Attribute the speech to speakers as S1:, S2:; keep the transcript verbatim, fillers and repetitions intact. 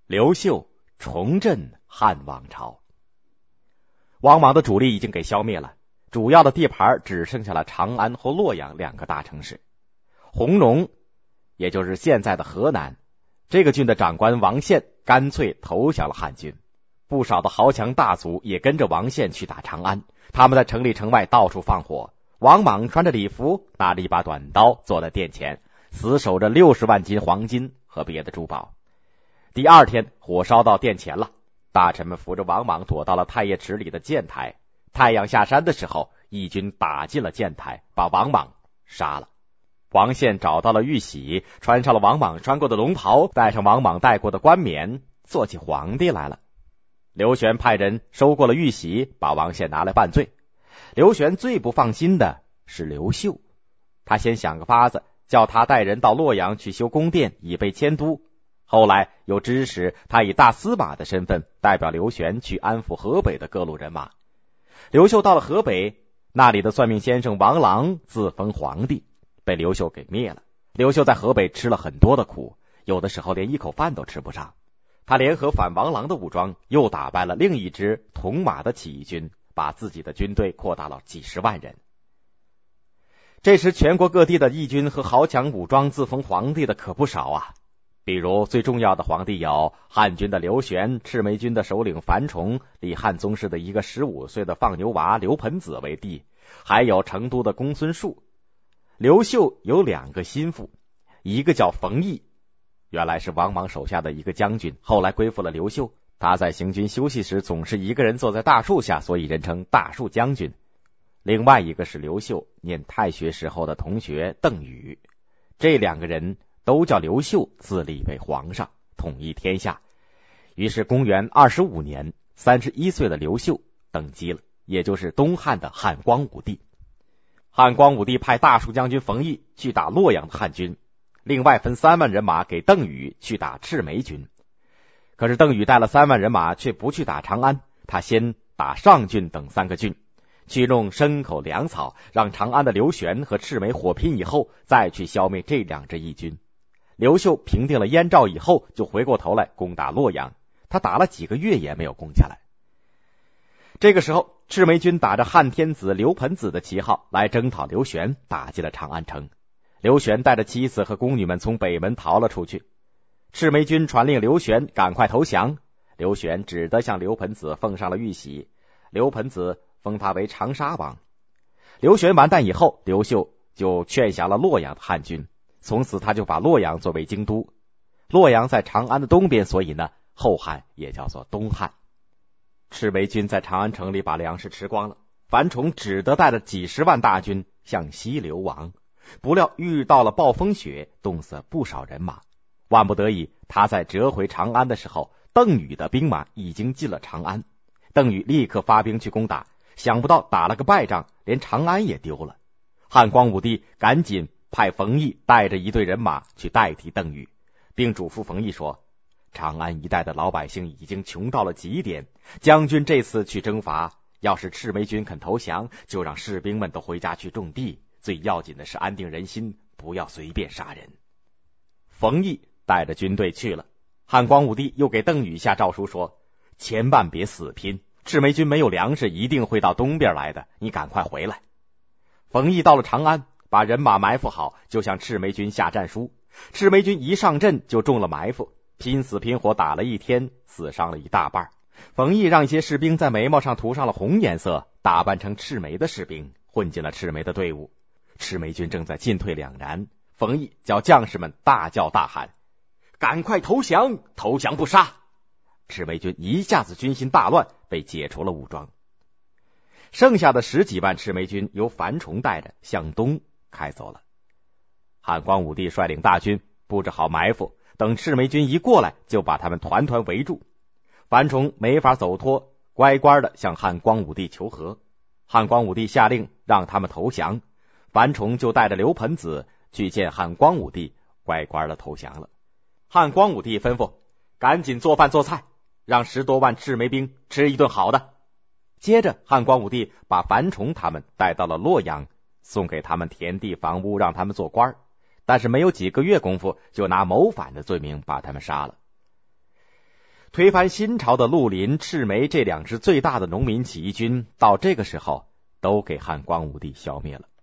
S1: 刘秀重振汉王朝。王莽的主力已经给消灭了，主要的地盘只剩下了长安和洛阳两个大城市。弘农，也就是现在的河南，这个郡的长官王献干脆投降了汉军。不少的豪强大族也跟着王献去打长安，他们在城里城外到处放火。王莽穿着礼服，拿着一把短刀，坐在殿前，死守着六十万斤黄金和别的珠宝。第二天，火烧到殿前了，大臣们扶着王莽躲到了太液池里的箭台。太阳下山的时候，义军打进了箭台，把王莽杀了。王献找到了玉玺，穿上了王莽穿过的龙袍，戴上王莽戴过的冠冕，做起皇帝来了。刘玄派人收过了玉玺，把王献拿来办罪。刘玄最不放心的是刘秀，他先想个法子，叫他带人到洛阳去修宫殿，以备迁都。后来又指使他以大司马的身份代表刘玄去安抚河北的各路人马。刘秀到了河北，那里的算命先生王朗自封皇帝，被刘秀给灭了。刘秀在河北吃了很多的苦，有的时候连一口饭都吃不上。他联合反王朗的武装，又打败了另一支同马的起义军，把自己的军队扩大了几十万人。这时全国各地的义军和豪强武装自封皇帝的可不少啊。比如最重要的皇帝有汉军的刘玄、赤眉军的首领樊崇、李汉宗室的一个十五岁的放牛娃刘盆子为帝，还有成都的公孙述。刘秀有两个心腹，一个叫冯异，原来是王莽手下的一个将军，后来归附了刘秀。他在行军休息时总是一个人坐在大树下，所以人称大树将军。另外一个是刘秀念太学时候的同学邓禹，这两个人都叫刘秀自立为皇上，统一天下。于是公元二十五年，三十一岁的刘秀登基了，也就是东汉的汉光武帝。汉光武帝派大树将军冯异去打洛阳的汉军，另外分三万人马给邓禹去打赤眉军。可是邓禹带了三万人马却不去打长安，他先打上郡等三个郡，去弄牲口粮草，让长安的刘玄和赤眉火拼以后，再去消灭这两支义军。刘秀平定了燕赵以后，就回过头来攻打洛阳，他打了几个月也没有攻下来。这个时候，赤眉军打着汉天子刘盆子的旗号来征讨刘玄，打进了长安城。刘玄带着妻子和宫女们从北门逃了出去。赤眉军传令刘玄赶快投降，刘玄只得向刘盆子奉上了玉玺，刘盆子封他为长沙王。刘玄完蛋以后，刘秀就劝降了洛阳的汉军，从此他就把洛阳作为京都。洛阳在长安的东边，所以呢，后汉也叫做东汉。赤眉军在长安城里把粮食吃光了，樊崇只得带着几十万大军向西流亡，不料遇到了暴风雪，冻死不少人马。万不得已，他在折回长安的时候，邓禹的兵马已经进了长安。邓禹立刻发兵去攻打，想不到打了个败仗，连长安也丢了。汉光武帝赶紧派冯异带着一队人马去代替邓禹，并嘱咐冯异说，长安一带的老百姓已经穷到了极点，将军这次去征伐，要是赤眉军肯投降，就让士兵们都回家去种地，最要紧的是安定人心，不要随便杀人。冯异带着军队去了，汉光武帝又给邓禹下诏书说，千万别死拼，赤眉军没有粮食，一定会到东边来的，你赶快回来。冯异到了长安，把人马埋伏好，就向赤眉军下战书。赤眉军一上阵就中了埋伏，拼死拼活打了一天，死伤了一大半。冯异让一些士兵在眉毛上涂上了红颜色，打扮成赤眉的士兵，混进了赤眉的队伍。赤眉军正在进退两难，冯异叫将士们大叫大喊，赶快投降，投降不杀。赤眉军一下子军心大乱，被解除了武装。剩下的十几万赤眉军由樊崇带着向东开走了。汉光武帝率领大军布置好埋伏，等赤眉军一过来，就把他们团团围住。樊崇没法走脱，乖乖的向汉光武帝求和。汉光武帝下令让他们投降，樊崇就带着刘盆子去见汉光武帝，乖乖的投降了。汉光武帝吩咐赶紧做饭做菜，让十多万赤眉兵吃一顿好的。接着汉光武帝把樊崇他们带到了洛阳，送给他们田地房屋，让他们做官，但是没有几个月功夫，就拿谋反的罪名把他们杀了。 推翻新朝的绿林、赤眉这两支最大的农民起义军，到这个时候都给汉光武帝消灭了。